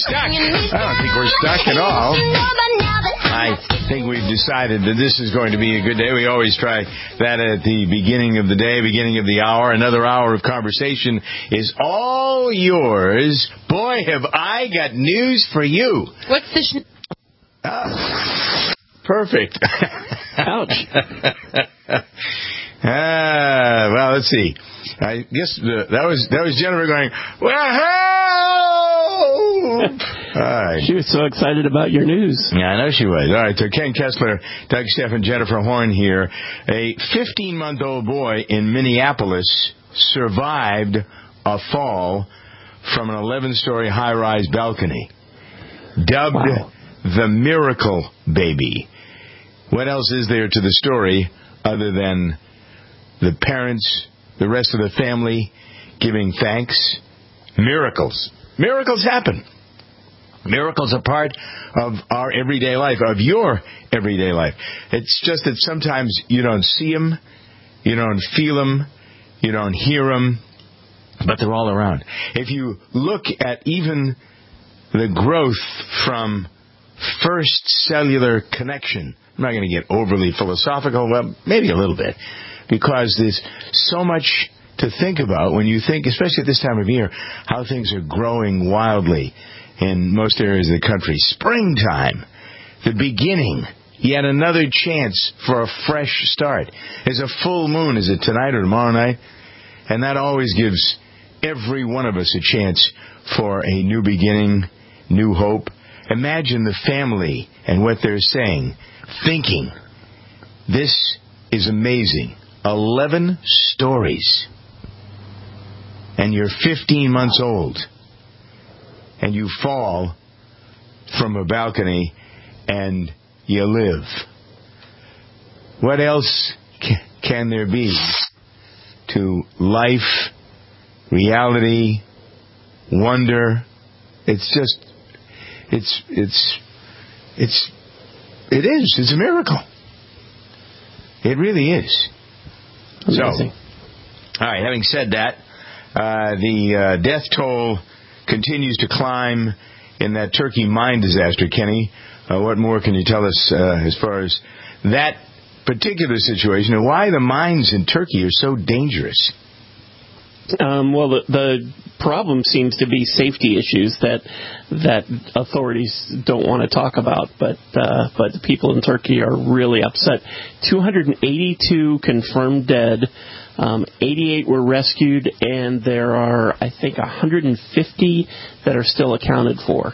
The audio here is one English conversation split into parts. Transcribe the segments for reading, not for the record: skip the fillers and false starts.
stuck. I don't think we're stuck at all. I think we've decided that this is going to be a good day. We always try that at the beginning of the day, beginning of the hour. Another hour of conversation is all yours. Boy, have I got news for you. What's the... Perfect. Ouch. Well, let's see. I guess that was Jennifer going, well, right. She was so excited about your news. Yeah, I know she was. All right, so Ken Kessler, Doug Steffen, Jennifer Horn here. A 15-month-old boy in Minneapolis survived a fall from an 11-story high-rise balcony. Dubbed the Miracle Baby. What else is there to the story other than the parents, the rest of the family giving thanks? Miracles. Miracles happen. Miracles are part of our everyday life, of your everyday life. It's just that sometimes you don't see them, you don't feel them, you don't hear them, but they're all around. If you look at even the growth from first cellular connection, I'm not going to get overly philosophical, well, maybe a little bit, because there's so much to think about when you think, especially at this time of year, how things are growing wildly in most areas of the country. Springtime, the beginning, yet another chance for a fresh start. There's a full moon, is it tonight or tomorrow night? And that always gives every one of us a chance for a new beginning, new hope. Imagine the family and what they're saying, thinking, this is amazing. 11 stories. And you're 15 months old. And you fall from a balcony and you live. What else can there be to life, reality, wonder? It's just, it is. It's a miracle. It really is. Amazing. So, all right, having said that, the death toll continues to climb in that Turkey mine disaster. Kenny, what more can you tell us as far as that particular situation and why the mines in Turkey are so dangerous? Well, the problem seems to be safety issues that authorities don't want to talk about, but the people in Turkey are really upset. 282 confirmed dead, 88 were rescued, and there are, I think, 150 that are still unaccounted for.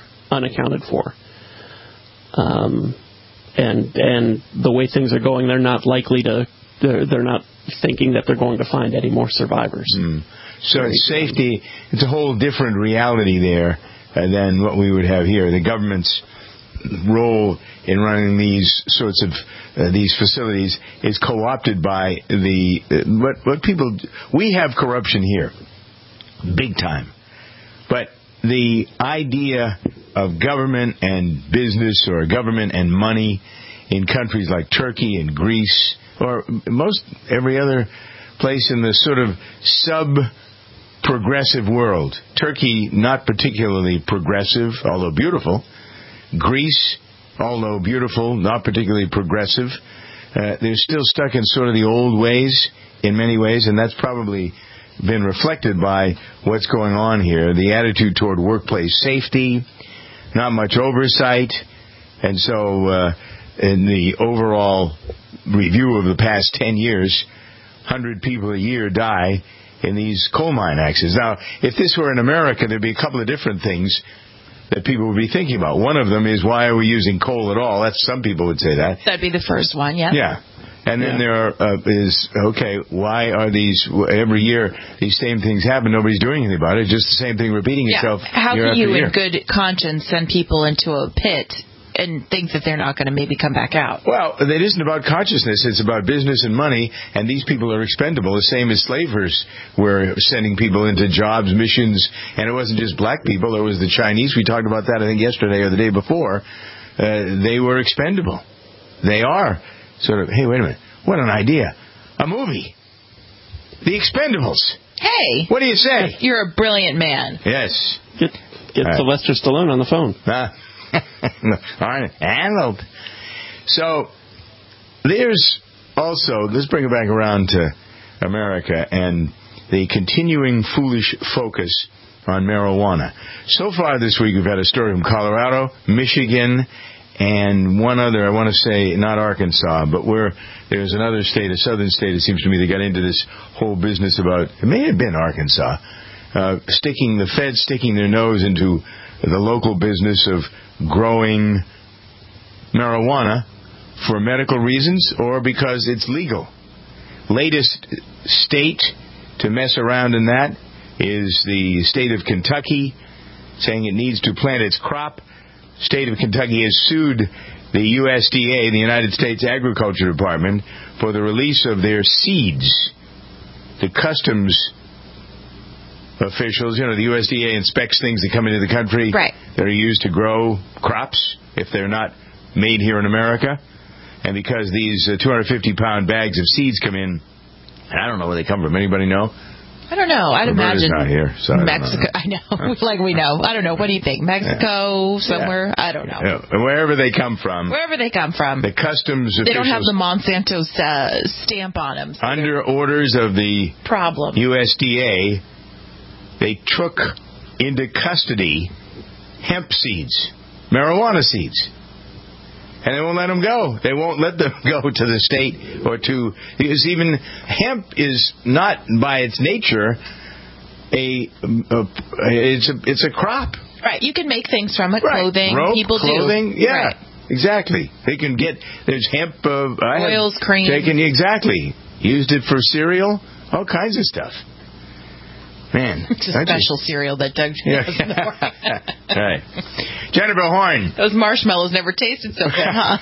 And the way things are going, they're not likely to. They're not thinking that they're going to find any more survivors. So it's safety, it's a whole different reality there than what we would have here. The government's role in running these sorts of these facilities is co-opted by what people. We have corruption here, big time, but the idea of government and business, or government and money, in countries like Turkey and Greece, or most every other place in the sort of sub-progressive world. Turkey, not particularly progressive, although beautiful. Greece, although beautiful, not particularly progressive. They're still stuck in sort of the old ways in many ways, and that's probably been reflected by what's going on here. The attitude toward workplace safety, not much oversight, and so in the overall review of the past 10 years, 100 people a year die in these coal mine accidents. Now, if this were in America, there'd be a couple of different things that people would be thinking about. One of them is, why are we using coal at all? That's, some people would say that. That'd be the first one, yeah. Yeah. And then there is, okay, why are these, every year, these same things happen, nobody's doing anything about it, just the same thing repeating itself How year can after you, year. in good conscience, send people into a pit and think that they're not going to maybe come back out? Well, it isn't about consciousness, it's about business and money, and these people are expendable, the same as slavers were sending people into jobs, missions, and it wasn't just black people, it was the Chinese. We talked about that, I think, yesterday or the day before. They were expendable. They are sort of, hey, wait a minute. What an idea. A movie. The Expendables. Hey. What do you say? You're a brilliant man. Yes. Get Sylvester Stallone on the phone. Arnold. So there's also, let's bring it back around to America and the continuing foolish focus on marijuana. So far this week we've had a story from Colorado, Michigan, and one other, I want to say not Arkansas, but where there's another state, a southern state, it seems to me, that got into this whole business about, it may have been Arkansas, the feds sticking their nose into the local business of growing marijuana for medical reasons or because it's legal. Latest state to mess around in that is the state of Kentucky, saying it needs to plant its crop. State of Kentucky has sued the USDA, the United States Agriculture Department, for the release of their seeds. The customs officials, the USDA inspects things that come into the country that are used to grow crops if they're not made here in America. And because these 250-pound bags of seeds come in, and I don't know where they come from. Anybody know? I don't know. I'd imagine not here, so Mexico. I know. Like we know. I don't know. What do you think? Mexico, somewhere? Yeah. I don't know. Yeah. Wherever they come from. Wherever they come from. The customs officials. They don't have the Monsanto stamp on them. So under orders of the USDA, they took into custody hemp seeds, marijuana seeds. And they won't let them go. They won't let them go to the state or to... Because even hemp is not, by its nature, it's a crop. Right. You can make things from it. Right. Clothing. Rope, people clothing, do. Yeah. Right. Exactly. They can get... There's hemp... oils, cream. Exactly. Used it for cereal. All kinds of stuff. Man. It's a special cereal that Doug has. Right. Jennifer Horn. Those marshmallows never tasted so good, huh?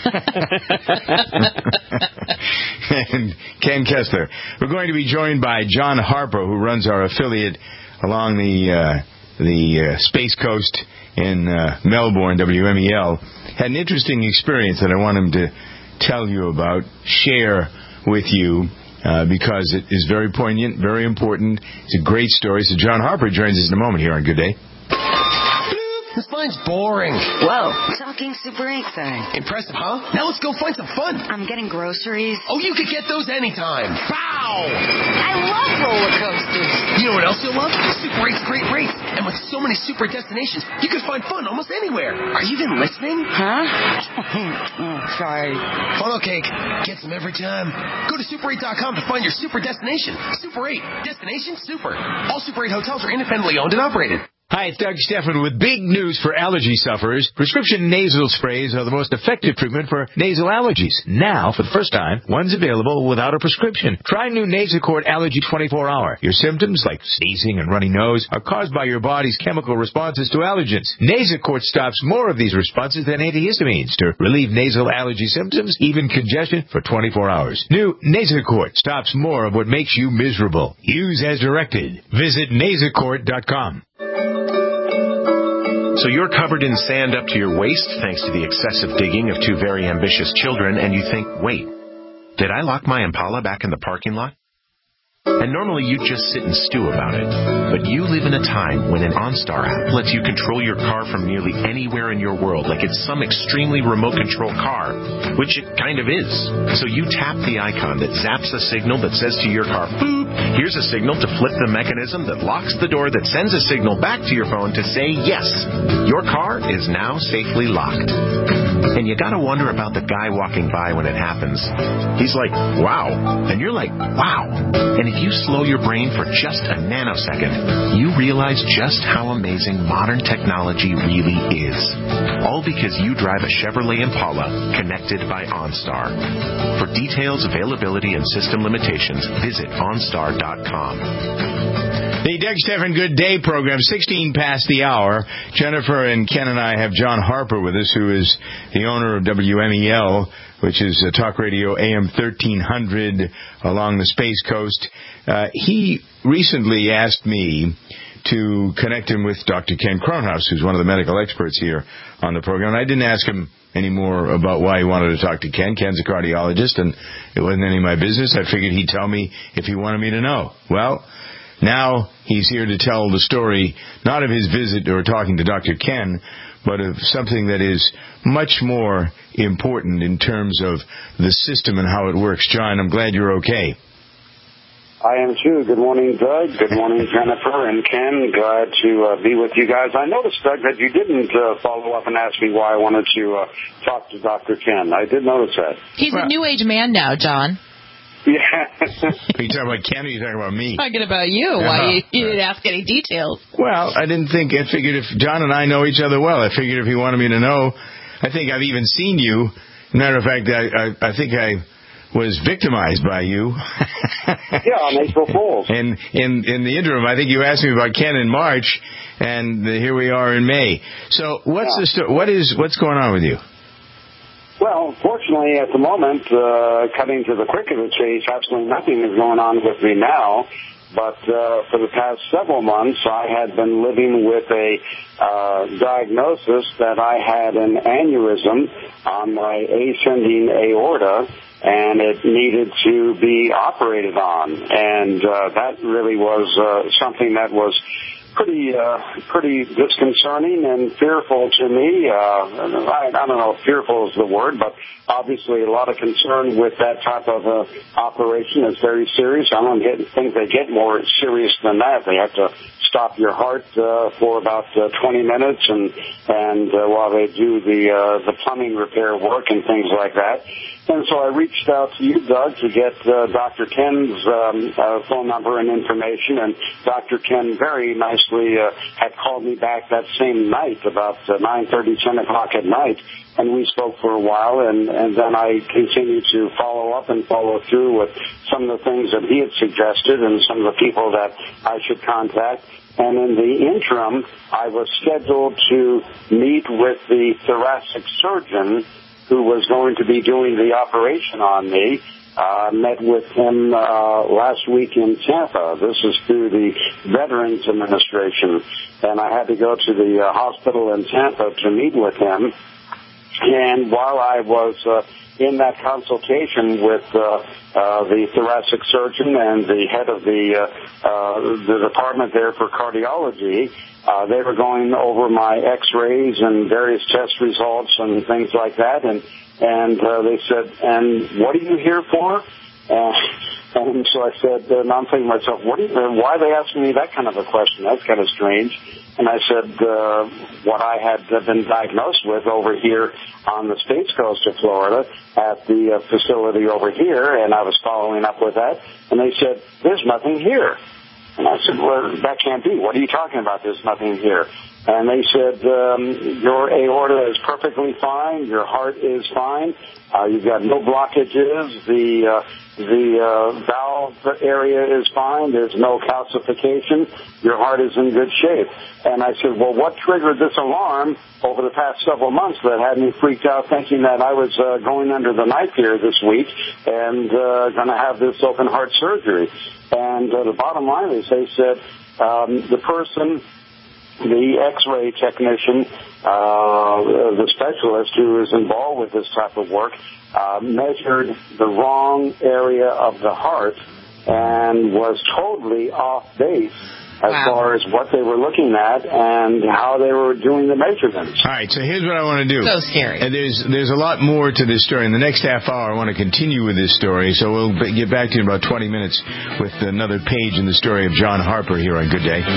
And Ken Kessler. We're going to be joined by John Harper, who runs our affiliate along the Space Coast in Melbourne, WMEL. Had an interesting experience that I want him to tell you about, share with you. Because it is very poignant, very important. It's a great story. So John Harper joins us in a moment here on Good Day. This line's boring. Whoa. Talking Super 8 thing. Impressive, huh? Now let's go find some fun. I'm getting groceries. Oh, you could get those anytime. Pow! I love roller coasters. You know what else you'll love? Super 8's great rates. And with so many super destinations, you can find fun almost anywhere. Are you even listening? Huh? Sorry. Funnel cake. Gets them every time. Go to Super8.com to find your super destination. Super 8. Destination super. All Super 8 hotels are independently owned and operated. Hi, it's Doug Stephan with big news for allergy sufferers. Prescription nasal sprays are the most effective treatment for nasal allergies. Now, for the first time, one's available without a prescription. Try new Nasacort Allergy 24-Hour. Your symptoms, like sneezing and runny nose, are caused by your body's chemical responses to allergens. Nasacort stops more of these responses than antihistamines to relieve nasal allergy symptoms, even congestion, for 24 hours. New Nasacort stops more of what makes you miserable. Use as directed. Visit Nasacort.com. So you're covered in sand up to your waist thanks to the excessive digging of two very ambitious children, and you think, wait, did I lock my Impala back in the parking lot? And normally you'd just sit and stew about it. But you live in a time when an OnStar app lets you control your car from nearly anywhere in your world, like it's some extremely remote control car, which it kind of is. So you tap the icon that zaps a signal that says to your car, boop, here's a signal to flip the mechanism that locks the door that sends a signal back to your phone to say, yes, your car is now safely locked. And you gotta wonder about the guy walking by when it happens. He's like, wow. And you're like, wow. And if you slow your brain for just a nanosecond, you realize just how amazing modern technology really is. All because you drive a Chevrolet Impala connected by OnStar. For details, availability, and system limitations, visit OnStar.com. The Doug Stephan Good Day program, 16 past the hour. Jennifer and Ken and I have John Harper with us, who is the owner of WMEL, which is Talk Radio AM 1300 along the Space Coast. He recently asked me to connect him with Dr. Ken Kronhaus, who's one of the medical experts here on the program. And I didn't ask him any more about why he wanted to talk to Ken. Ken's a cardiologist, and it wasn't any of my business. I figured he'd tell me if he wanted me to know. Well, Now he's here to tell the story, not of his visit or talking to Dr. Ken, but of something that is much more important in terms of the system and how it works. John, I'm glad you're okay. I am too. Good morning, Doug. Good morning, Jennifer and Ken. Glad to be with you guys. I noticed, Doug, that you didn't follow up and ask me why I wanted to talk to Dr. Ken. I did notice that. He's a new age man now, John. Yeah. Are you talking about Ken or are you talking about me? Talking about you. Why you didn't ask any details? Well, I figured if John and I know each other well, I figured if he wanted me to know, I think I've even seen you. Matter of fact, I think I was victimized by you. Yeah, on April Fools. And in the interim, I think you asked me about Ken in March, and here we are in May. So what's the story? What's going on with you? Well, fortunately, at the moment, cutting to the quick of the chase, absolutely nothing is going on with me now. But for the past several months, I had been living with a diagnosis that I had an aneurysm on my ascending aorta, and it needed to be operated on. And that really was something that was pretty disconcerting and fearful to me. I don't know if fearful is the word, but obviously a lot of concern with that type of operation. It's very serious. I don't think they get more serious than that. They have to stop your heart for about 20 minutes, and while they do the plumbing repair work and things like that. And so I reached out to you, Doug, to get Dr. Ken's phone number and information, and Dr. Ken very nicely had called me back that same night, about 9:30, 10 o'clock at night, and we spoke for a while, and then I continued to follow up and follow through with some of the things that he had suggested and some of the people that I should contact. And in the interim, I was scheduled to meet with the thoracic surgeon who was going to be doing the operation on me. Met with him last week in Tampa. This is through the Veterans Administration. And I had to go to the hospital in Tampa to meet with him. And while I was in that consultation with the thoracic surgeon and the head of the department there for cardiology, they were going over my x-rays and various test results and things like that, and they said, "And what are you here for?" And so I said, and I'm thinking to myself, why are they asking me that kind of a question? That's kind of strange. And I said what I had been diagnosed with over here on the States Coast of Florida at the facility over here, and I was following up with that. And they said, "There's nothing here." And I said, "Well, that can't be. What are you talking about? There's nothing here." And they said, "Your aorta is perfectly fine. Your heart is fine. You've got no blockages. The valve area is fine. There's no calcification. Your heart is in good shape." And I said, "Well, what triggered this alarm over the past several months that had me freaked out thinking that I was going under the knife here this week and going to have this open heart surgery?" And the bottom line is they said the person, the x-ray technician, the specialist who is involved with this type of work, measured the wrong area of the heart and was totally off base as far as what they were looking at and how they were doing the measurements. All right, so here's what I want to do. So scary. And there's a lot more to this story. In the next half hour, I want to continue with this story, so we'll get back to you in about 20 minutes with another page in the story of John Harper here on Good Day.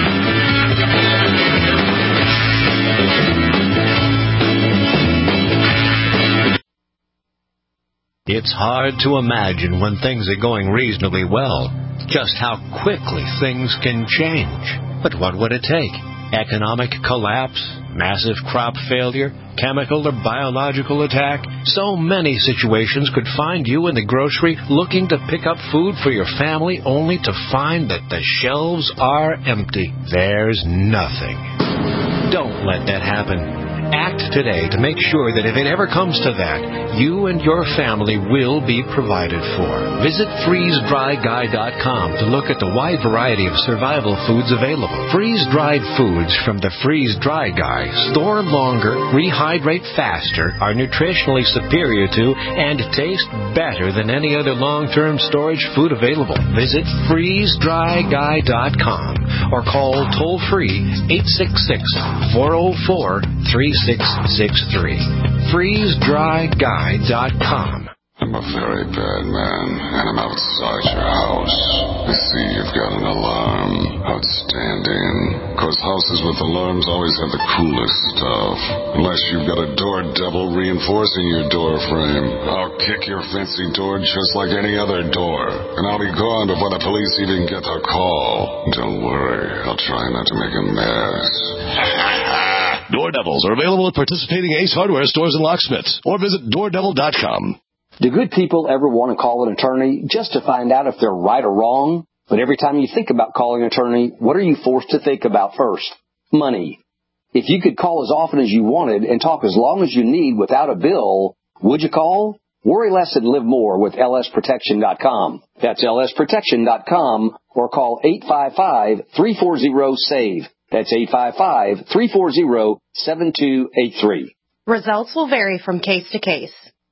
It's hard to imagine when things are going reasonably well just how quickly things can change. But what would it take? Economic collapse? Massive crop failure? Chemical or biological attack? So many situations could find you in the grocery looking to pick up food for your family only to find that the shelves are empty. There's nothing. Don't let that happen. Act today to make sure that if it ever comes to that, you and your family will be provided for. Visit freezedryguy.com to look at the wide variety of survival foods available. Freeze-dried foods from the Freeze Dry Guy store longer, rehydrate faster, are nutritionally superior to, and taste better than any other long-term storage food available. Visit freezedryguy.com or call toll-free 866-404-3663. freezedryguy.com. I'm a very bad man, and I'm outside your house. I see you've got an alarm. Outstanding. Because houses with alarms always have the coolest stuff. Unless you've got a door devil reinforcing your door frame. I'll kick your fancy door just like any other door. And I'll be gone before the police even get the call. Don't worry, I'll try not to make a mess. Door Devils are available at participating Ace Hardware stores and locksmiths. Or visit doordevil.com. Do good people ever want to call an attorney just to find out if they're right or wrong? But every time you think about calling an attorney, what are you forced to think about first? Money. If you could call as often as you wanted and talk as long as you need without a bill, would you call? Worry less and live more with lsprotection.com. That's lsprotection.com or call 855-340-SAVE. That's 855-340-7283. Results will vary from case to case.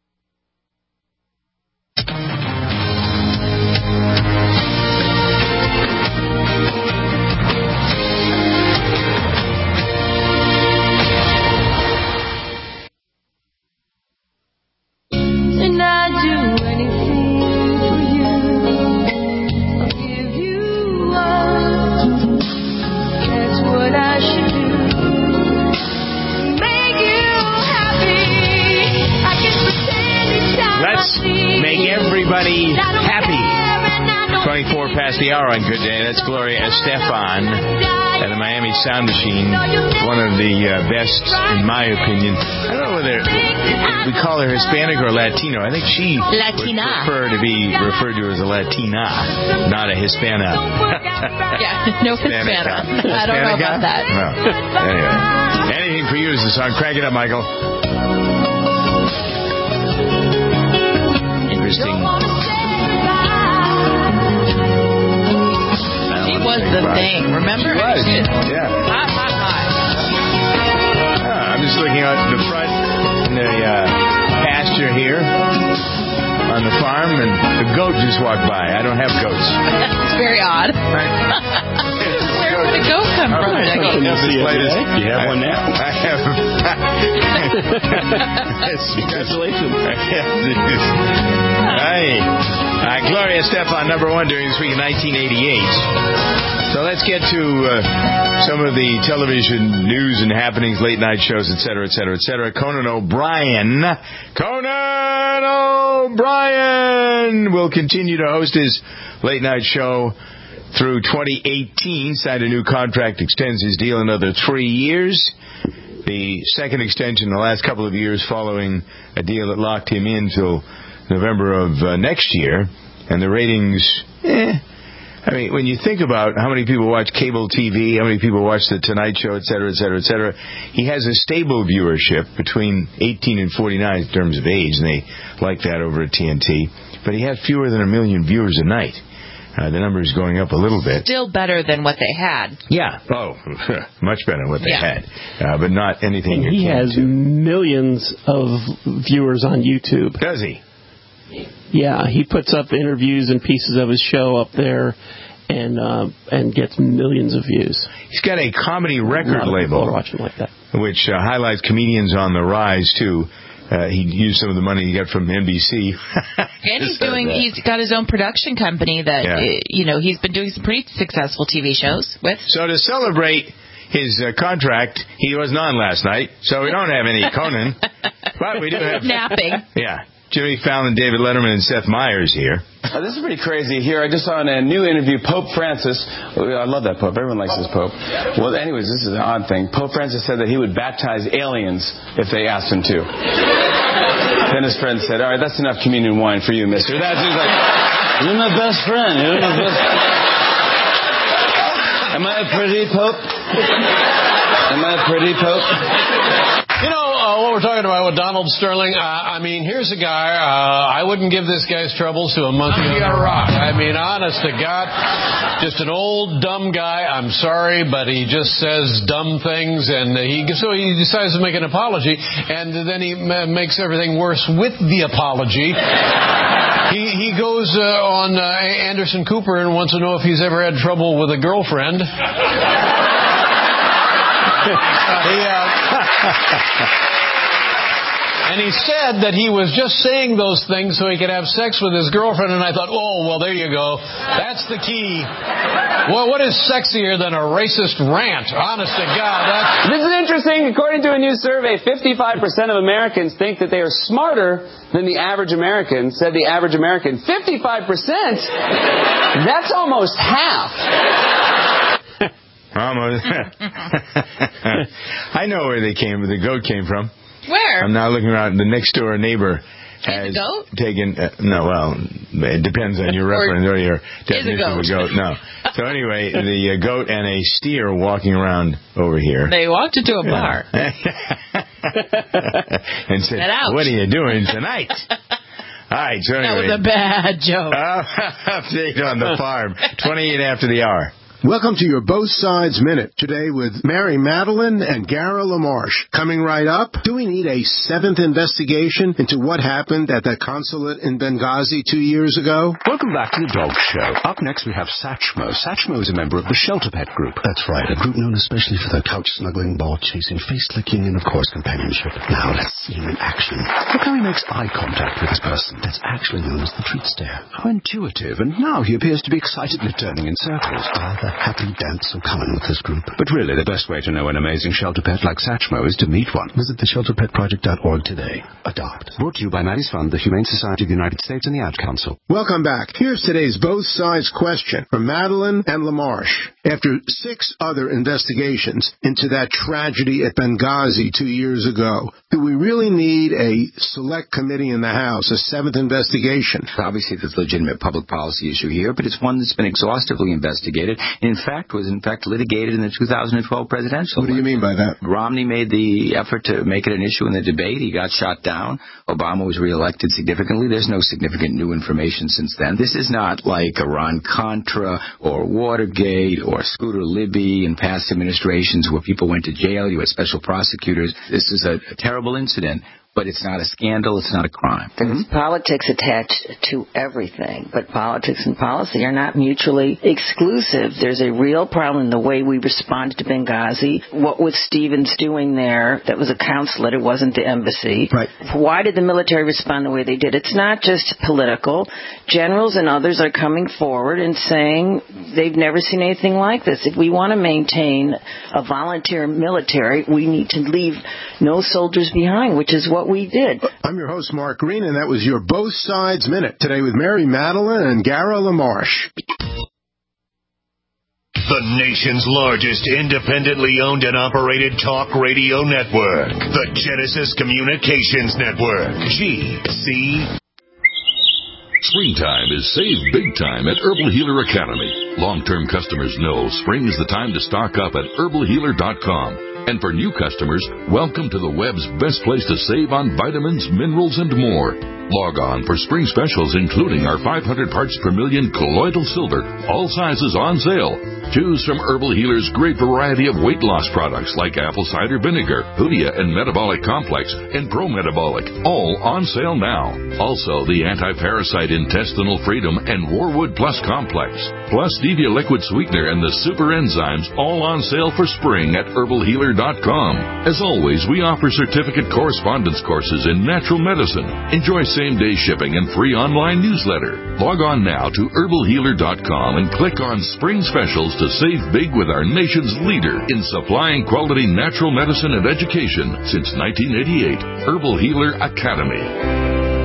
And I'd do anything for you. I'll give you up. That's what I should do. Make you happy. I can pretend each time Let's make everybody happy. 24 past the hour on Good Day. That's Gloria Estefan at the Miami Sound Machine. One of the best, in my opinion. I don't know whether we call her Hispanic or Latino. I think she Latina. would prefer to be referred to as a Latina, not a Hispana. Yeah, no Hispana. I don't know about that. No. Anyway. Anything for you is the song. Crank it up, Michael. Interesting. She was the thing. Remember? She was. Yeah. Hot. I'm just looking out the front in the pasture here on the farm, and the goat just walked by. I don't have goats. It's very odd. Where would a goat come from? You have one now? I have. Congratulations. Hey. Gloria Estefan, number one during this week in 1988. So let's get to some of the television news and happenings, late night shows, etc., etc., etc. Conan O'Brien will continue to host his late night show through 2018. Signed a new contract, extends his deal another 3 years. The second extension in the last couple of years following a deal that locked him in till November of next year. And the ratings, I mean, when you think about how many people watch cable TV, how many people watch The Tonight Show, et cetera, et cetera, et cetera, he has a stable viewership between 18 and 49 in terms of age, and they like that over at TNT. But he has fewer than 1 million viewers a night. The number is going up a little bit. Still better than what they had. Yeah. Oh, much better than what they had. But not anything. He has millions of viewers on YouTube. Does he? Yeah, he puts up interviews and pieces of his show up there, and gets millions of views. He's got a comedy record label, watching like that, which highlights comedians on the rise too. He used some of the money he got from NBC. And he's got his own production company that, he's been doing some pretty successful TV shows with. So to celebrate his contract, he wasn't on last night, so we don't have any Conan. But we do have... Napping. Yeah. Jimmy Fallon, David Letterman, and Seth Meyers here. This is pretty crazy here. I just saw in a new interview, Pope Francis. I love that Pope. Everyone likes this Pope. Well, anyways, this is an odd thing. Pope Francis said that he would baptize aliens if they asked him to. Then his friend said, all right, that's enough communion wine for you, mister. That's he's like, you're my best friend. You're my best Am I a pretty Pope? Am I a pretty Pope? What we're talking about with Donald Sterling, I mean, here's a guy, I wouldn't give this guy's troubles to a monkey on a rock. I mean, honest to God, just an old dumb guy. I'm sorry, but he just says dumb things, and so he decides to make an apology, and then he makes everything worse with the apology. He goes on Anderson Cooper and wants to know if he's ever had trouble with a girlfriend. And he said that he was just saying those things so he could have sex with his girlfriend, and I thought, oh, well, there you go. That's the key. Well, what is sexier than a racist rant? Honest to God. This is interesting. According to a new survey, 55% of Americans think that they are smarter than the average American, said the average American. 55%? That's almost half. Almost. I know where the goat came from. Where? I'm now looking around. The next door neighbor has taken. It depends on your reference or your definition of a goat. No. So anyway, the goat and a steer walking around over here. They walked into a bar. And said, "What are you doing tonight?" All right. So anyway, that was a bad joke. Update on the farm. 28 after the hour. Welcome to your Both Sides Minute. Today with Mary Madeline and Gara LaMarche. Coming right up, do we need a 7th investigation into what happened at the consulate in Benghazi 2 years ago? Welcome back to the Dog Show. Up next we have Satchmo. Satchmo is a member of the Shelter Pet Group. That's right, a group known especially for their couch-snuggling, ball-chasing, face-licking, and of course companionship. Now let's see him in action. Look how he makes eye contact with his person. That's actually known as the treat stare. How intuitive, and now he appears to be excitedly turning in circles. The happy dance so common with this group. But really, the best way to know an amazing shelter pet like Satchmo is to meet one. Visit theshelterpetproject.org today. Adopt. Brought to you by Maddie's Fund, the Humane Society of the United States, and the Ad Council. Welcome back. Here's today's Both Sides question from Madeline and LaMarche. After 6 other investigations into that tragedy at Benghazi 2 years ago, do we really need a select committee in the House, a 7th investigation? Obviously, there's a legitimate public policy issue here, but it's one that's been exhaustively investigated. In fact, was in fact litigated in the 2012 presidential. What do you mean by that? Romney made the effort to make it an issue in the debate. He got shot down. Obama was reelected significantly. There's no significant new information since then. This is not like Iran-Contra or Watergate or Scooter Libby in past administrations where people went to jail. You had special prosecutors. This is a terrible incident. But it's not a scandal, it's not a crime. There's politics attached to everything, but politics and policy are not mutually exclusive. There's a real problem in the way we responded to Benghazi. What was Stevens doing there? That was a consulate, it wasn't the embassy. Right. Why did the military respond the way they did? It's not just political. Generals and others are coming forward and saying they've never seen anything like this. If we want to maintain a volunteer military, we need to leave no soldiers behind, which is what we did. I'm your host, Mark Green, and that was your Both Sides Minute. Today with Mary Madeline and Gara LaMarche. The nation's largest independently owned and operated talk radio network. The Genesis Communications Network. GC. Springtime is save big time at Herbal Healer Academy. Long-term customers know spring is the time to stock up at herbalhealer.com. And for new customers, welcome to the web's best place to save on vitamins, minerals, and more. Log on for spring specials, including our 500 parts per million colloidal silver, all sizes on sale. Choose from Herbal Healer's great variety of weight loss products like apple cider vinegar, Hoodia and Metabolic Complex, and Pro Metabolic, all on sale now. Also, the anti-parasite intestinal freedom and Warwood Plus Complex, plus Stevia liquid sweetener and the super enzymes, all on sale for spring at herbalhealer.com. As always, we offer certificate correspondence courses in natural medicine. Enjoy same-day shipping and free online newsletter. Log on now to herbalhealer.com and click on Spring Specials to save big with our nation's leader in supplying quality natural medicine and education since 1988, Herbal Healer Academy. Don't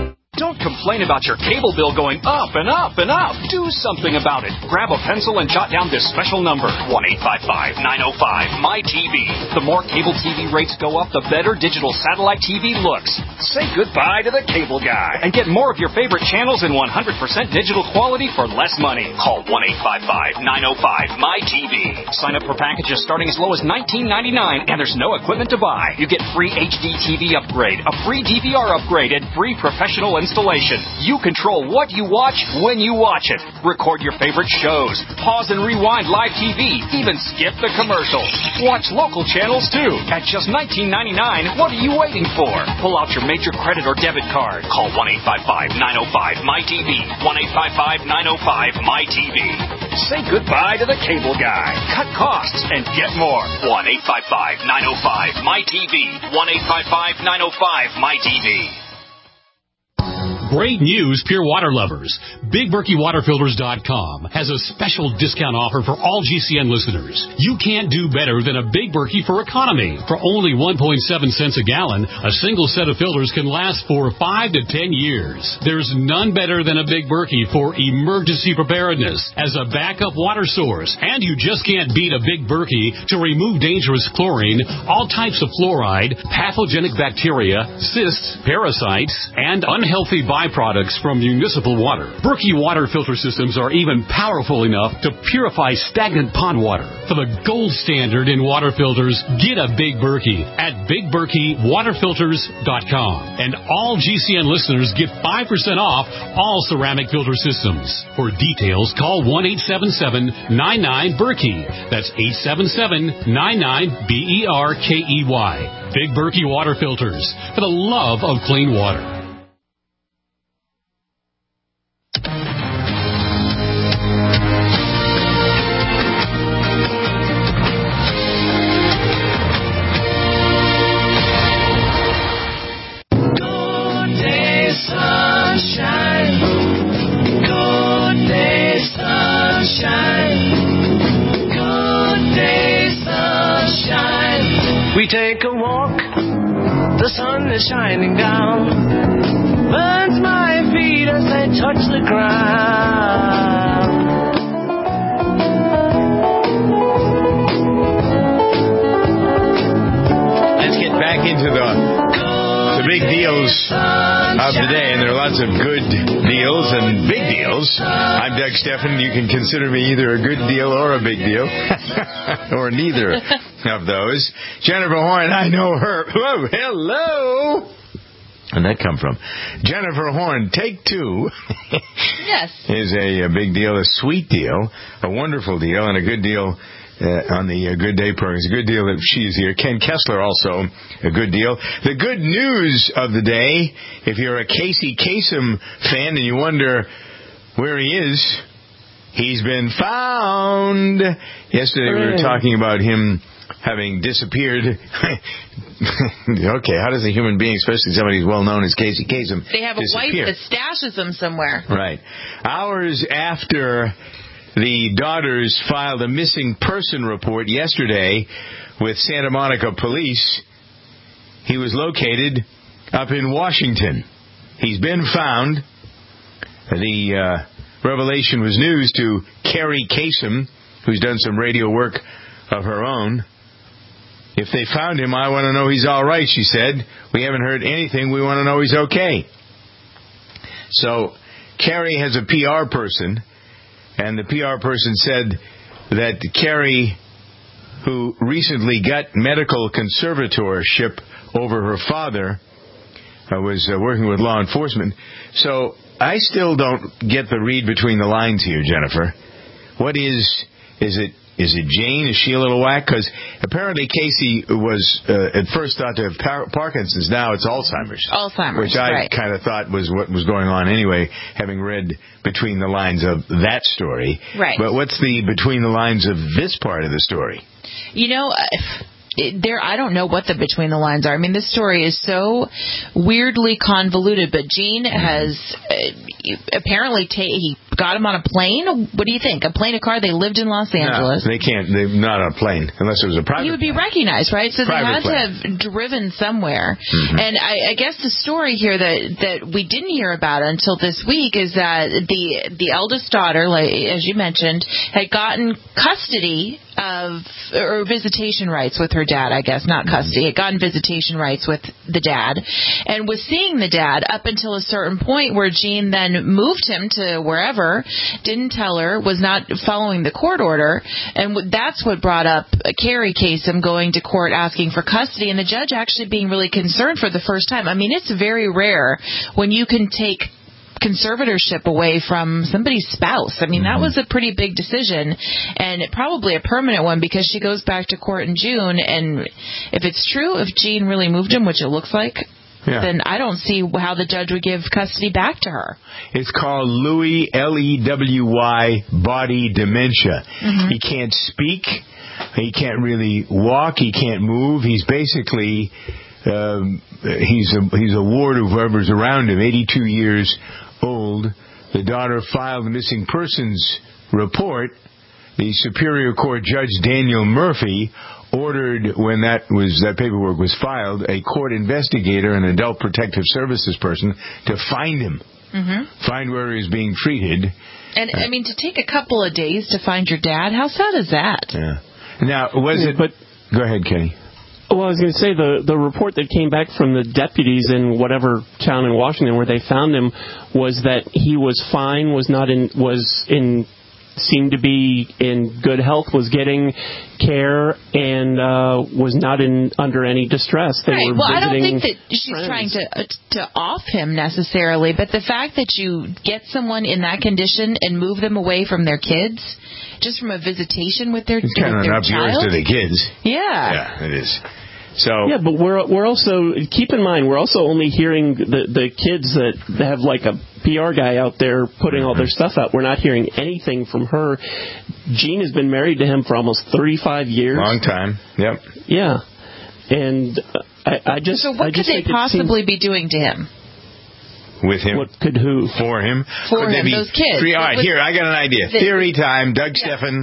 Don't complain about your cable bill going up and up and up. Do something about it. Grab a pencil and jot down this special number, 1-855-905-MY-TV. The more cable TV rates go up, the better digital satellite TV looks. Say goodbye to the cable guy and get more of your favorite channels in 100% digital quality for less money. Call 1-855-905-MY-TV. Sign up for packages starting as low as $19.99, and there's no equipment to buy. You get free HD TV upgrade, a free DVR upgrade, and free professional installation. You control what you watch when you watch it. Record your favorite shows. Pause and rewind live TV. Even skip the commercials. Watch local channels too. At just $19.99, what are you waiting for? Pull out your major credit or debit card. Call 1-855-905-MY-TV. 1-855-905-MY-TV. Say goodbye to the cable guy. Cut costs and get more. 1-855-905-MY-TV. 1-855-905-MY-TV. Great news, pure water lovers. BigBerkeyWaterFilters.com has a special discount offer for all GCN listeners. You can't do better than a Big Berkey for economy. For only 1.7 cents a gallon, a single set of filters can last for 5 to 10 years. There's none better than a Big Berkey for emergency preparedness as a backup water source. And you just can't beat a Big Berkey to remove dangerous chlorine, all types of fluoride, pathogenic bacteria, cysts, parasites, and unhealthy byproducts from municipal water. Berkey water filter systems are even powerful enough to purify stagnant pond water. For the gold standard in water filters, get a Big Berkey at BigBerkeyWaterFilters.com. And all GCN listeners get 5% off all ceramic filter systems. For details, call 1-877-99-BERKEY. That's 877-99-BERKEY. Big Berkey Water Filters, for the love of clean water. We take a walk, the sun is shining down, burns my feet as they touch the ground. Let's get back into the big deals of the day, and there are lots of good deals and big deals. I'm Doug Stephan. You can consider me either a good deal or a big deal, or neither of those. Jennifer Horn, I know her. Whoa, hello. Where'd that come from? Jennifer Horn, take two. Yes. Is a big deal, a sweet deal, a wonderful deal, and a good deal on the Good Day program. It's a good deal that she's here. Ken Kessler, also a good deal. The good news of the day, if you're a Casey Kasem fan and you wonder where he is, he's been found. Yesterday we were talking about him having disappeared. Okay, how does a human being, especially somebody who's well known as Casey Kasem, they have a wife that stashes him somewhere. Right. Hours after the daughters filed a missing person report yesterday with Santa Monica police, he was located up in Washington. He's been found. The revelation was news to Carrie Kasem, who's done some radio work of her own. If they found him, I want to know he's all right, she said. We haven't heard anything. We want to know he's okay. So Carrie has a PR person, and the PR person said that Carrie, who recently got medical conservatorship over her father, was working with law enforcement. So I still don't get the read between the lines here, Jennifer. What is it? Is it Jane? Is she a little whack? Because apparently Casey was at first thought to have Parkinson's. Now it's Alzheimer's. Alzheimer's, which I kind of thought was what was going on anyway, having read between the lines of that story. Right. But what's the between the lines of this part of the story? You know, I don't know what the between the lines are. I mean, this story is so weirdly convoluted, but Gene has apparently he got him on a plane? What do you think? A plane, a car? They lived in Los Angeles. No, they can't. They're not on a plane unless it was a private. He would be recognized, right? So they had to have driven somewhere. Mm-hmm. And I guess the story here that we didn't hear about until this week is that the eldest daughter, like, as you mentioned, had gotten custody or visitation rights with her dad, I guess, not custody. Had gotten visitation rights with the dad and was seeing the dad up until a certain point where Jean then moved him to wherever, didn't tell her, was not following the court order, and that's what brought up Carrie Kasem going to court asking for custody, and the judge actually being really concerned for the first time. I mean, it's very rare when you can take conservatorship away from somebody's spouse. I mean, that was a pretty big decision, and probably a permanent one, because she goes back to court in June, and if it's true, if Jean really moved him, which it looks like, then I don't see how the judge would give custody back to her. It's called Lewy, Lewey, body dementia. Mm-hmm. He can't speak. He can't really walk. He can't move. He's basically... he's a ward of whoever's around him, 82 years old. The daughter filed a missing persons report. The Superior Court Judge Daniel Murphy ordered, when that paperwork was filed, a court investigator, an adult protective services person, to find him, find where he was being treated. And I mean, to take a couple of days to find your dad, how sad is that? Yeah. Now, go ahead, Kenny. Well, I was going to say the report that came back from the deputies in whatever town in Washington where they found him was that he was fine, seemed to be in good health, was getting care, and was not under any distress. They were I don't think that she's friends. trying to off him necessarily, but the fact that you get someone in that condition and move them away from their kids, just from a visitation with their, it's kind of up yours to the kids. Yeah, it is. So yeah, but we're also, keep in mind, we're also only hearing the kids that have like a PR guy out there putting all their stuff out. We're not hearing anything from her. Jean has been married to him for almost 35 years. Long time. Yep. Yeah, and I just. So what could they possibly be doing to him? With him? What could who? For him? For him, those kids. All right, here, I got an idea. Theory time. Doug Stephan.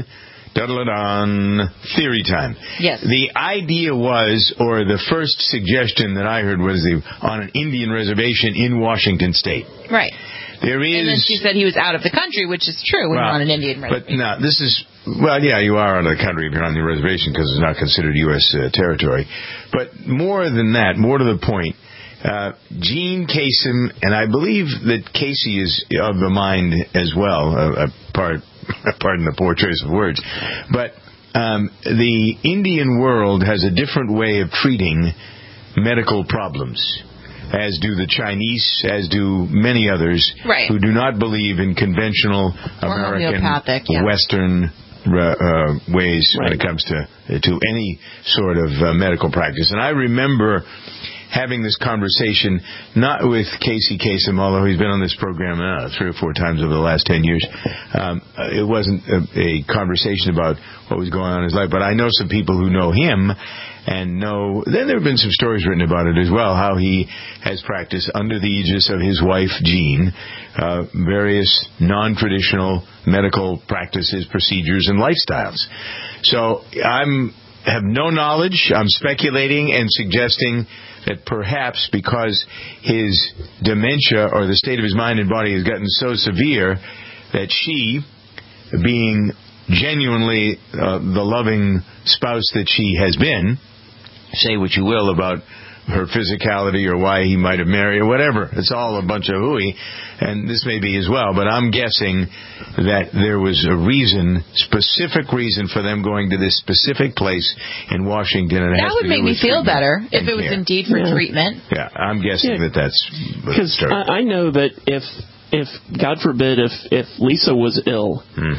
Theory time. Yes. The idea was, or the first suggestion that I heard was on an Indian reservation in Washington State. Right. There is. And then she said he was out of the country, which is true when you're on an Indian reservation. But no, this is, you are out of the country if you're on the reservation because it's not considered U.S. territory. But more than that, more to the point, Jean Kasem, and I believe that Casey is of the mind as well, pardon the poor choice of words, but the Indian world has a different way of treating medical problems, as do the Chinese, as do many others who do not believe in conventional American Western ways when it comes to any sort of medical practice. And I remember having this conversation, not with Casey Kasem, although he's been on this program 3 or 4 times over the last 10 years. It wasn't a conversation about what was going on in his life, but I know some people who know him and know. Then there have been some stories written about it as well, how he has practiced under the aegis of his wife, Jean, various non-traditional medical practices, procedures, and lifestyles. So have no knowledge. I'm speculating and suggesting that perhaps because his dementia or the state of his mind and body has gotten so severe that she, being genuinely the loving spouse that she has been, say what you will about her physicality or why he might have married or whatever. It's all a bunch of hooey, and this may be as well, but I'm guessing that there was a specific reason for them going to this specific place in Washington. And that would make me feel better if it was indeed for treatment. Yeah, I'm guessing that's... Because I know that if God forbid, if Lisa was ill,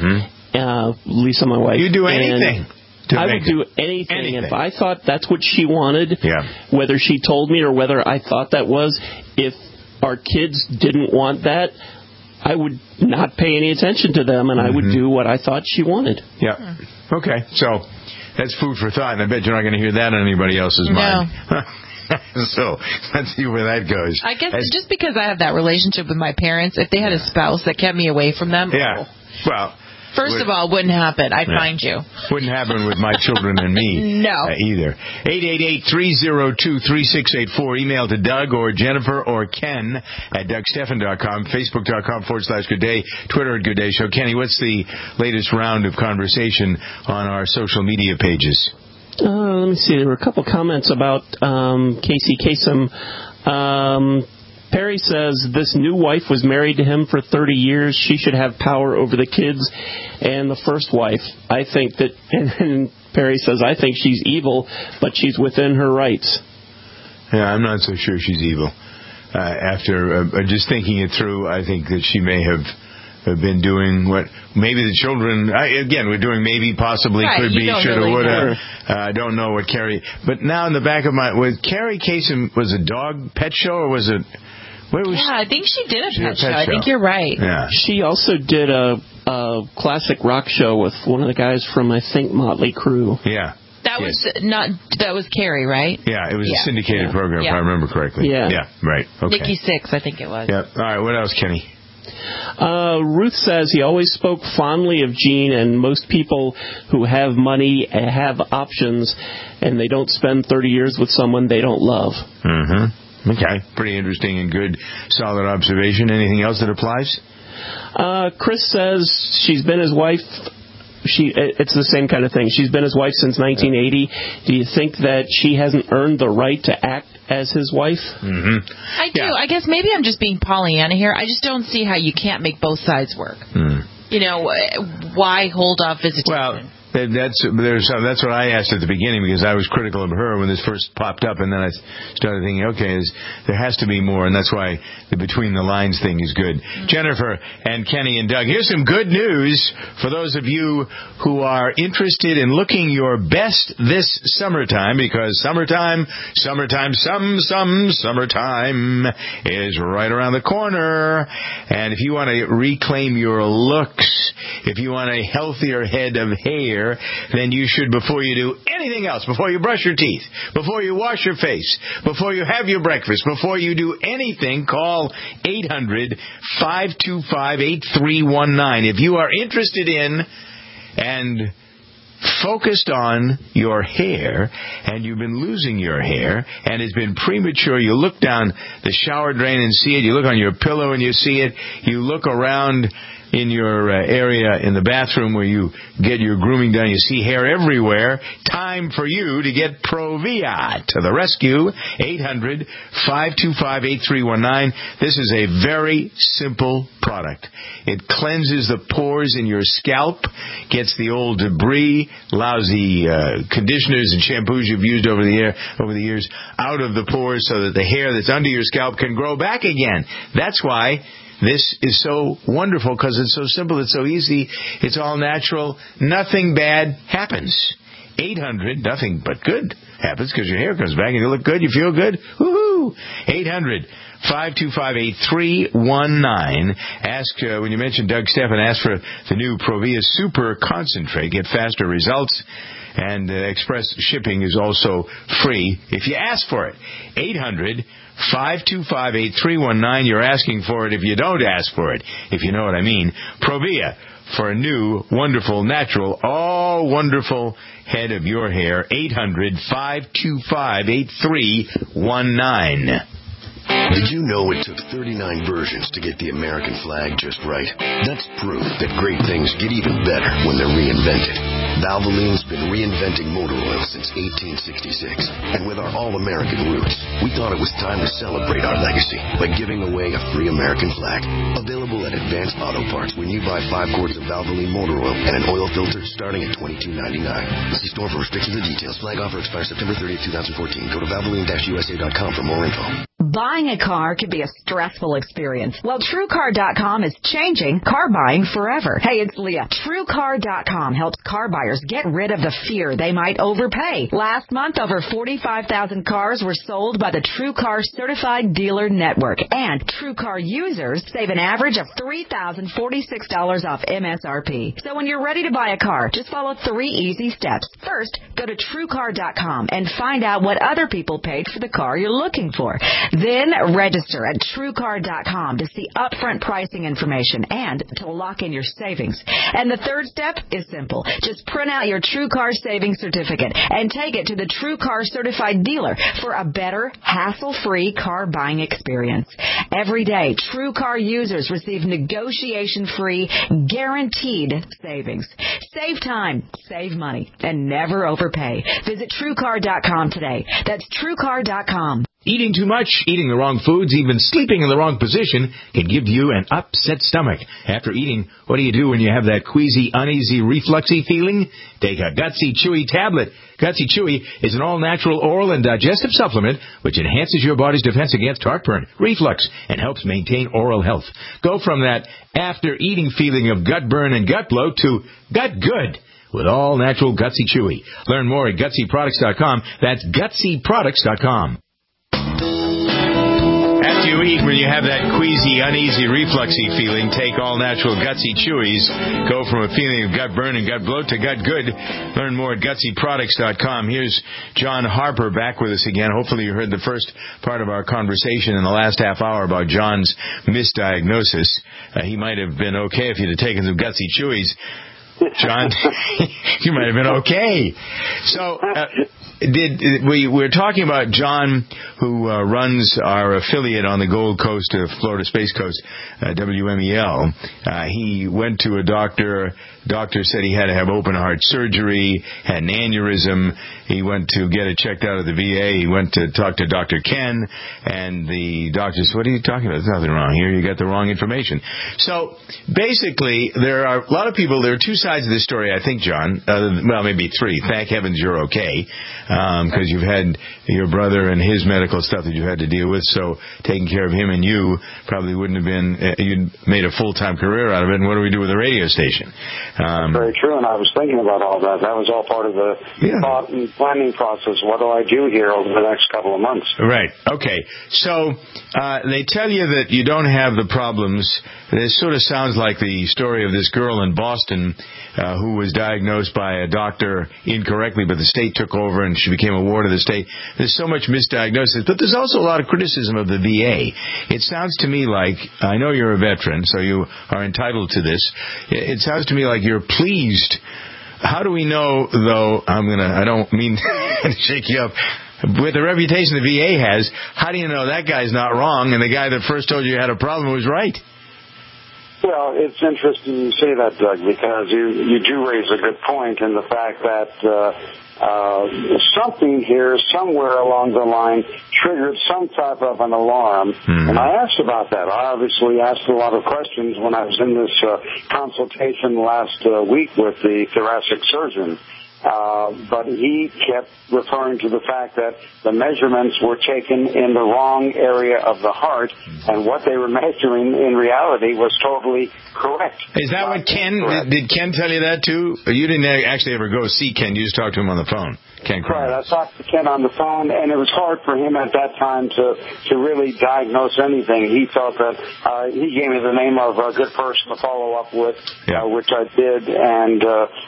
Lisa, my wife... You'd do anything. I would do anything. If I thought that's what she wanted, whether she told me or whether I thought that was, if our kids didn't want that, I would not pay any attention to them, and I would do what I thought she wanted. Yeah. Okay. So that's food for thought, and I bet you're not going to hear that on anybody else's mind. So let's see where that goes. I guess just because I have that relationship with my parents, if they had a spouse that kept me away from them, well. First of all, wouldn't happen. I'd find you. Wouldn't happen with my children and me either. 888-302-3684. Email to Doug or Jennifer or Ken at DougStephan.com, Facebook.com/Good Day, Twitter at Good Day Show. Kenny, what's the latest round of conversation on our social media pages? Let me see. There were a couple comments about Casey Kasem. Perry says this new wife was married to him for 30 years. She should have power over the kids and the first wife. I think that, and Perry says, I think she's evil, but she's within her rights. Yeah, I'm not so sure she's evil. After just thinking it through, I think that she may have been doing what maybe the children, again, we're doing maybe, possibly, could be, should have, would have. I don't know what Carrie, but now in the back of my, was Carrie Kasem, was a dog pet show or was it? I think she did a pet show. I think you're right. Yeah. She also did a classic rock show with one of the guys from, I think, Motley Crue. Yeah. That was Carrie, right? Yeah, it was a syndicated program, if I remember correctly. Yeah. Yeah, right. Okay. Nikki Sixx, I think it was. Yeah. All right, what else, Kenny? Ruth says he always spoke fondly of Gene, and most people who have money have options, and they don't spend 30 years with someone they don't love. Mm-hmm. Okay, pretty interesting and good, solid observation. Anything else that applies? Chris says she's been his wife. It's the same kind of thing. She's been his wife since 1980. Do you think that she hasn't earned the right to act as his wife? Mm-hmm. I do. I guess maybe I'm just being Pollyanna here. I just don't see how you can't make both sides work. You know, why hold off visitation? Well, that's what I asked at the beginning, because I was critical of her when this first popped up, and then I started thinking, okay, there has to be more, and that's why the between the lines thing is good. Jennifer and Kenny and Doug, here's some good news for those of you who are interested in looking your best this summertime, because summertime is right around the corner, and if you want to reclaim your looks, if you want a healthier head of hair, then you should, before you do anything else, before you brush your teeth, before you wash your face, before you have your breakfast, before you do anything, call 800-525-8319. If you are interested in and focused on your hair, and you've been losing your hair, and it's been premature, you look down the shower drain and see it, you look on your pillow and you see it, you look around in your area in the bathroom where you get your grooming done, you see hair everywhere, time for you to get Provia to the rescue. 800-525-8319. This is a very simple product. It cleanses the pores in your scalp, gets the old debris, lousy conditioners and shampoos you've used over the years out of the pores, so that the hair that's under your scalp can grow back again. That's why this is so wonderful, because it's so simple, it's so easy, it's all natural, nothing bad happens. 800, nothing but good happens, because your hair comes back and you look good, you feel good. Woohoo! 800-525-8319. Ask, when you mention Doug Stephan, ask for the new Provia Super Concentrate. Get faster results. And express shipping is also free if you ask for it. 800-525-8319. You're asking for it if you don't ask for it, if you know what I mean. Provia, for a new, wonderful, natural, all wonderful head of your hair. 800-525-8319. Did you know it took 39 versions to get the American flag just right? That's proof that great things get even better when they're reinvented. Valvoline's been reinventing motor oil since 1866. And with our all-American roots, we thought it was time to celebrate our legacy by giving away a free American flag. Available at Advanced Auto Parts when you buy 5 quarts of Valvoline motor oil and an oil filter starting at $22.99. See store for restrictions and details. Flag offer expires September 30th, 2014. Go to Valvoline-USA.com for more info. Buying a car can be a stressful experience. Well, TrueCar.com is changing car buying forever. Hey, it's Leah. TrueCar.com helps car buyers get rid of the fear they might overpay. Last month, over 45,000 cars were sold by the TrueCar Certified Dealer Network. And TrueCar users save an average of $3,046 off MSRP. So when you're ready to buy a car, just follow 3 easy steps. First, go to TrueCar.com and find out what other people paid for the car you're looking for. Then register at TrueCar.com to see upfront pricing information and to lock in your savings. And the third step is simple. Just print out your TrueCar savings certificate and take it to the TrueCar Certified Dealer for a better, hassle-free car buying experience. Every day, TrueCar users receive negotiation-free, guaranteed savings. Save time, save money, and never overpay. Visit TrueCar.com today. That's TrueCar.com. Eating too much, eating the wrong foods, even sleeping in the wrong position can give you an upset stomach. After eating, what do you do when you have that queasy, uneasy, refluxy feeling? Take a Gutsy Chewy tablet. Gutsy Chewy is an all-natural oral and digestive supplement which enhances your body's defense against heartburn, reflux, and helps maintain oral health. Go from that after-eating feeling of gut burn and gut bloat to gut good with all-natural Gutsy Chewy. Learn more at GutsyProducts.com. That's GutsyProducts.com. After you eat, when you have that queasy, uneasy, refluxy feeling, take all-natural Gutsy Chewies. Go from a feeling of gut burn and gut bloat to gut good. Learn more at GutsyProducts.com. Here's John Harper back with us again. Hopefully you heard the first part of our conversation in the last half hour about John's misdiagnosis. He might have been okay if he'd have taken some Gutsy Chewies. John, you might have been okay. So, we're talking about John, who runs our affiliate on the Gold Coast of Florida Space Coast, WMEL. He went to a doctor. Doctor said he had to have open heart surgery, had an aneurysm. He went to get it checked out of the VA. He went to talk to Dr. Ken, and the doctor said, "What are you talking about? There's nothing wrong here. You got the wrong information." So basically, there are a lot of people. There are two sides of this story, I think, John. Well, maybe three. Thank heavens you're okay, because you've had your brother and his medical stuff that you had to deal with. So taking care of him and you probably wouldn't have been. You'd made a full-time career out of it. And what do we do with the radio station? Very true, and I was thinking about all that. That was all part of the thought and planning process. What do I do here over the next couple of months? Right. Okay. So they tell you that you don't have the problems. This sort of sounds like the story of this girl in Boston who was diagnosed by a doctor incorrectly, but the state took over and she became a ward of the state. There's so much misdiagnosis, but there's also a lot of criticism of the VA. It sounds to me like, I know you're a veteran, so you are entitled to this. It sounds to me like you're pleased. How do we know, though, I don't mean to shake you up, with the reputation the VA has, how do you know that guy's not wrong and the guy that first told you you had a problem was right? Well, it's interesting you say that, Doug, because you do raise a good point in the fact that something here, somewhere along the line, triggered some type of an alarm. Mm-hmm. And I asked about that. I obviously asked a lot of questions when I was in this consultation last week with the thoracic surgeon. But he kept referring to the fact that the measurements were taken in the wrong area of the heart, and what they were measuring in reality was totally correct. Is that what Ken, did Ken tell you that too? You didn't actually ever go see Ken, you just talked to him on the phone. Ken Right, I talked to Ken on the phone, and it was hard for him at that time to really diagnose anything. He felt that he gave me the name of a good person to follow up with, which I did, and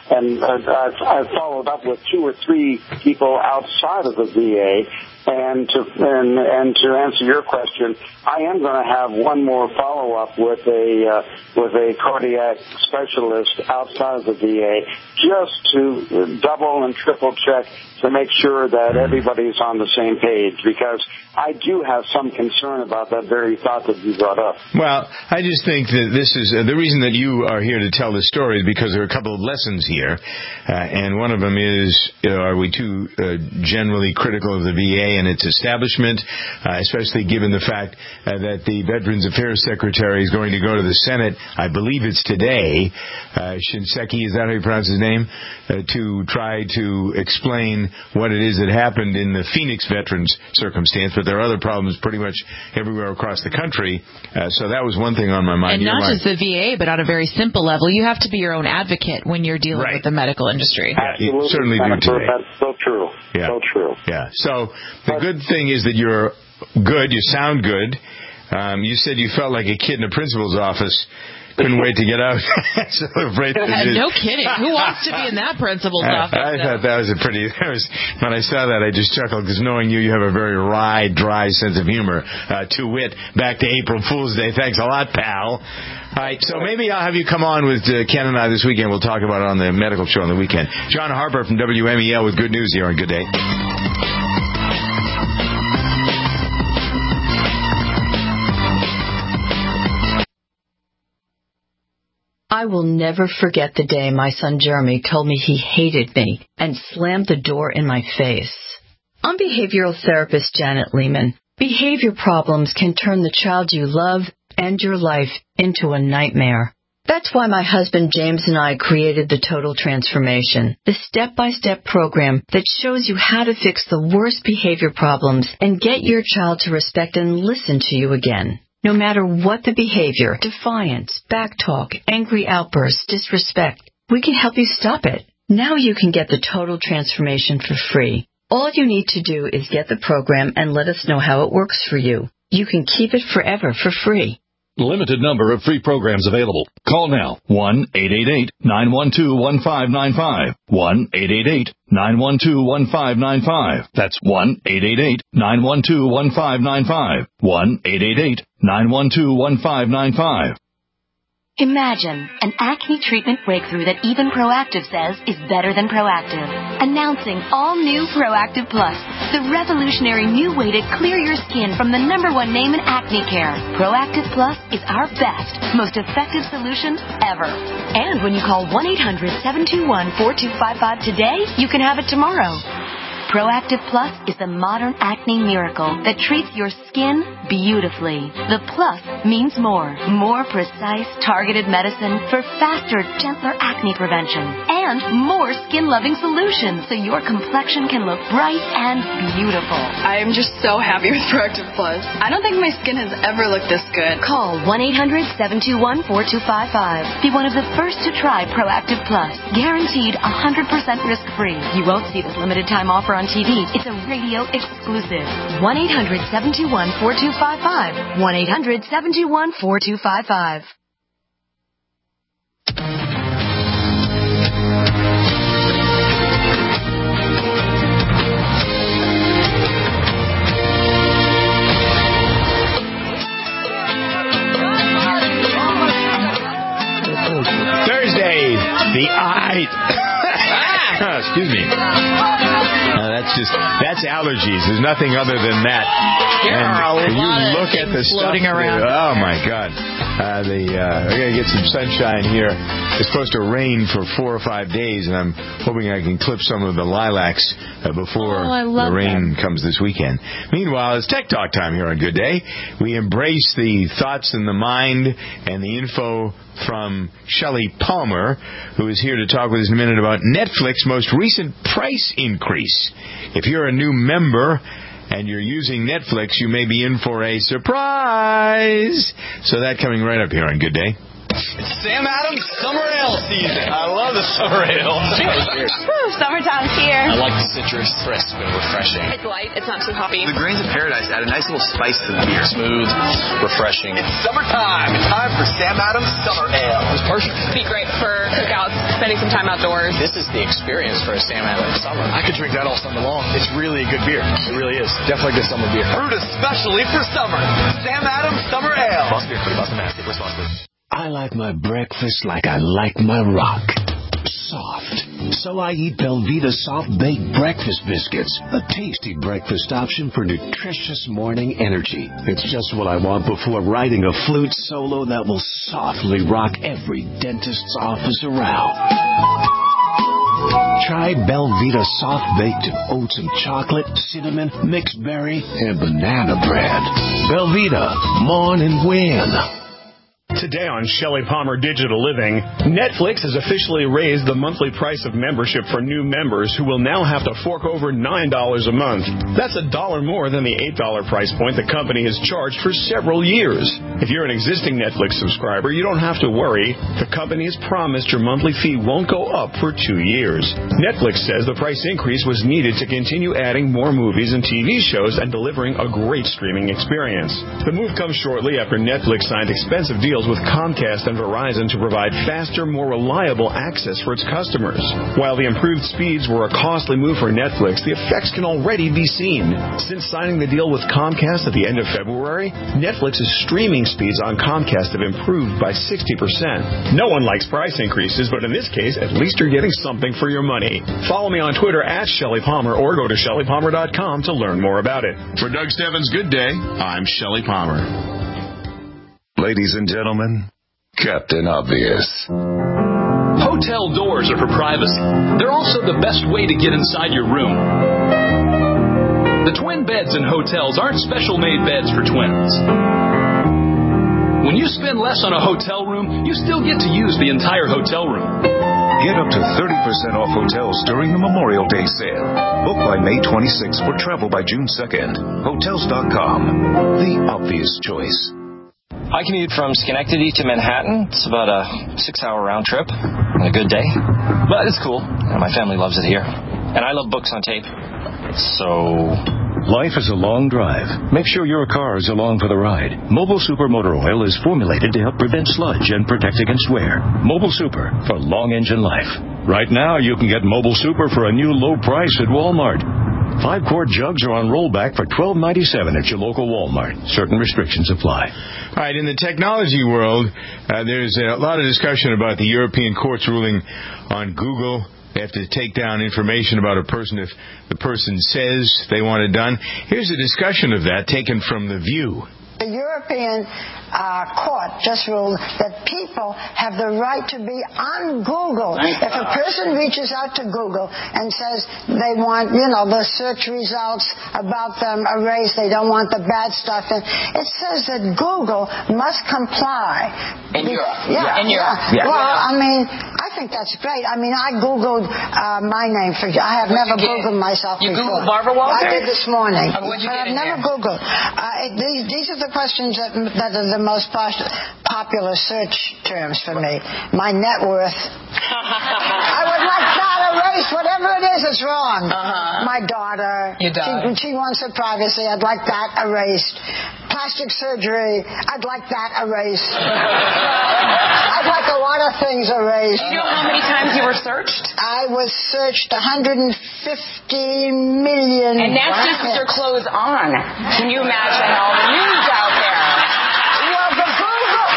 I followed up with 2 or 3 people outside of the VA. And to answer your question, I am going to have one more follow-up with a cardiac specialist outside of the VA, just to double and triple check to make sure that everybody's on the same page, because I do have some concern about that very thought that you brought up. Well, I just think that this is the reason that you are here to tell this story is because there are a couple of lessons here, and one of them is, are we too generally critical of the VA and its establishment, especially given the fact that the Veterans Affairs Secretary is going to go to the Senate, I believe it's today, Shinseki, is that how you pronounce his name, to try to explain explain what it is that happened in the Phoenix veterans circumstance, but there are other problems pretty much everywhere across the country. So that was one thing on my mind. And not just the VA, but on a very simple level. You have to be your own advocate when you're dealing with the medical industry. Absolutely. You certainly do today. That's so true. Yeah. So true. Yeah. So the good thing is that you're good. You sound good. You said you felt like a kid in a principal's office. Couldn't wait to get out. Celebrate. No kidding. Who wants to be in that principal's office? I thought that was when I saw that, I just chuckled because knowing you have a very wry, dry sense of humor. To wit, back to April Fool's Day. Thanks a lot, pal. All right, so maybe I'll have you come on with Ken and I this weekend. We'll talk about it on the medical show on the weekend. John Harper from WMEL with good news here on Good Day. I will never forget the day my son Jeremy told me he hated me and slammed the door in my face. I'm behavioral therapist Janet Lehman. Behavior problems can turn the child you love and your life into a nightmare. That's why my husband James and I created the Total Transformation, the step-by-step program that shows you how to fix the worst behavior problems and get your child to respect and listen to you again. No matter what the behavior, defiance, backtalk, angry outbursts, disrespect, we can help you stop it. Now you can get the Total Transformation for free. All you need to do is get the program and let us know how it works for you. You can keep it forever for free. Limited number of free programs available. Call now. 1-888-912-1595. 1-888-912-1595. That's 1-888-912-1595. 1-888-912-1595. Imagine an acne treatment breakthrough that even Proactiv says is better than Proactiv. Announcing all new Proactiv Plus, the revolutionary new way to clear your skin from the #1 name in acne care. Proactiv Plus is our best, most effective solution ever. And when you call 1-800-721-4255 today, you can have it tomorrow. Proactiv Plus is the modern acne miracle that treats your skin beautifully. The plus means more precise, targeted medicine for faster, gentler acne prevention, and more skin-loving solutions so your complexion can look bright and beautiful. I am just so happy with Proactiv Plus. I don't think my skin has ever looked this good. Call 1-800-721-4255. Be one of the first to try Proactiv Plus. Guaranteed 100% risk-free. You won't see this limited time offer on TV. It's a radio exclusive. 1-800-721-4255. 1-800-721-4255. Thursday, the excuse me. That's allergies. There's nothing other than that. There are a lot look of at the stuff floating around. Oh my God! I gotta get some sunshine here. It's supposed to rain for 4 or 5 days, and I'm hoping I can clip some of the lilacs before the rain comes this weekend. Meanwhile, it's Tech Talk time here on Good Day. We embrace the thoughts in the mind and the info from Shelley Palmer, who is here to talk with us in a minute about Netflix's most recent price increase. If you're a new member and you're using Netflix, you may be in for a surprise. So that coming right up here on Good Day. It's Sam Adams Summer Ale season. I love the Summer Ale. Cheers. Woo, summertime's here. I like the citrus, crisp and refreshing. It's light. It's not too hoppy. The grains of paradise add a nice little spice to the beer. Smooth, refreshing. It's summertime. It's time for Sam Adams Summer Ale. It's perfect. It'd be great for cookouts, spending some time outdoors. This is the experience for a Sam Adams Summer. I could drink that all summer long. It's really a good beer. It really is. Definitely good summer beer. Brewed especially for summer. Sam Adams Summer Ale. Boston Beer Company, Boston, Mass. Wisconsin. I like my breakfast like I like my rock. Soft. So I eat Belvita Soft Baked Breakfast Biscuits, a tasty breakfast option for nutritious morning energy. It's just what I want before writing a flute solo that will softly rock every dentist's office around. Try Belvita Soft Baked oats and chocolate, cinnamon, mixed berry, and banana bread. Belvita, morning win. Today on Shelley Palmer Digital Living, Netflix has officially raised the monthly price of membership for new members who will now have to fork over $9 a month. That's $1 more than the $8 price point the company has charged for several years. If you're an existing Netflix subscriber, you don't have to worry. The company has promised your monthly fee won't go up for 2 years. Netflix says the price increase was needed to continue adding more movies and TV shows and delivering a great streaming experience. The move comes shortly after Netflix signed expensive deals with Comcast and Verizon to provide faster, more reliable access for its customers. While the improved speeds were a costly move for Netflix, the effects can already be seen. Since signing the deal with Comcast at the end of February, Netflix's streaming speeds on Comcast have improved by 60%. No one likes price increases, but in this case, at least you're getting something for your money. Follow me on Twitter at Shelley Palmer or go to ShelleyPalmer.com to learn more about it. For Doug Stebbins' Good Day, I'm Shelley Palmer. Ladies and gentlemen, Captain Obvious. Hotel doors are for privacy. They're also the best way to get inside your room. The twin beds in hotels aren't special-made beds for twins. When you spend less on a hotel room, you still get to use the entire hotel room. Get up to 30% off hotels during the Memorial Day sale. Book by May 26th for travel by June 2nd. Hotels.com. The obvious choice. I commute from Schenectady to Manhattan. It's about a 6-hour round trip on a good day. But it's cool. My family loves it here. And I love books on tape. So... Life is a long drive. Make sure your car is along for the ride. Mobile Super Motor Oil is formulated to help prevent sludge and protect against wear. Mobile Super for long engine life. Right now, you can get Mobile Super for a new low price at Walmart. 5-quart jugs are on rollback for $12.97 at your local Walmart. Certain restrictions apply. All right, in the technology world, there's a lot of discussion about the European courts ruling on Google. They have to take down information about a person if the person says they want it done. Here's a discussion of that taken from The View. The European court just ruled that people have the right to be on Google. If a person reaches out to Google and says they want, the search results about them erased, they don't want the bad stuff in, it says that Google must comply. In Europe. Yeah. In Europe. Yeah. Well, I think that's great. I Googled my name. I have never Googled myself before. You Googled Barbara Walters? I did this morning. What'd you get I've never Googled. These are the questions that are the most popular search terms for me. My net worth. I would like that erased. Whatever it is, it's wrong. My daughter. Your daughter. She wants her privacy. I'd like that erased. Plastic surgery. I'd like that erased. I'd like a lot of things erased. Do you know how many times you were searched? I was searched 150 million. And that's just with your clothes on. Can you imagine all the news out there? Well, the Google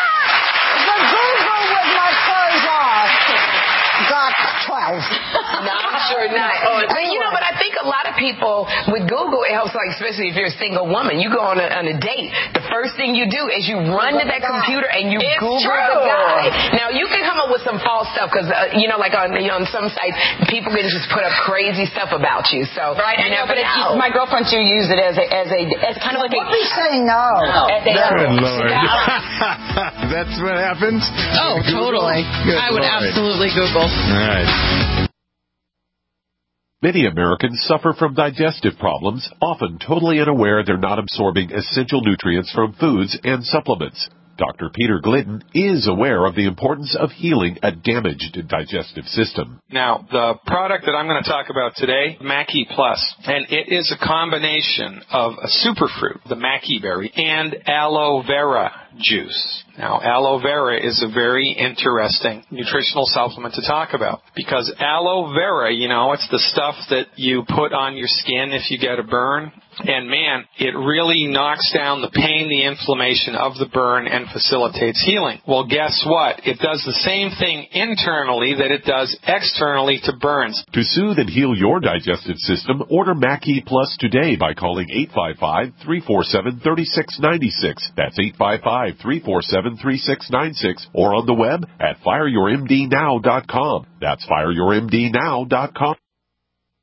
with my clothes off got 12. No, I'm sure not. But I think a lot of people with Google, it helps, especially if you're a single woman. You go on a date. The first thing you do is you run to that computer and you Google the guy. Now, you can come up with some false stuff because, on some sites, people can just put up crazy stuff about you. So, right, I know, but my girlfriend, she used it as kind of like a... What we say no. Good Lord. That's what happens? Oh, totally. I would absolutely Google. All right. Many Americans suffer from digestive problems, often totally unaware they're not absorbing essential nutrients from foods and supplements. Dr. Peter Glidden is aware of the importance of healing a damaged digestive system. Now, the product that I'm going to talk about today, Mackey Plus, and it is a combination of a superfruit, the Mackey berry, and aloe vera juice. Now, aloe vera is a very interesting nutritional supplement to talk about because aloe vera, it's the stuff that you put on your skin if you get a burn. And man, it really knocks down the pain, the inflammation of the burn and facilitates healing. Well, guess what? It does the same thing internally that it does externally to burns. To soothe and heal your digestive system, order Mackey Plus today by calling 855-347-3696. That's 855-347-3696 or on the web at fireyourmdnow.com. That's fireyourmdnow.com.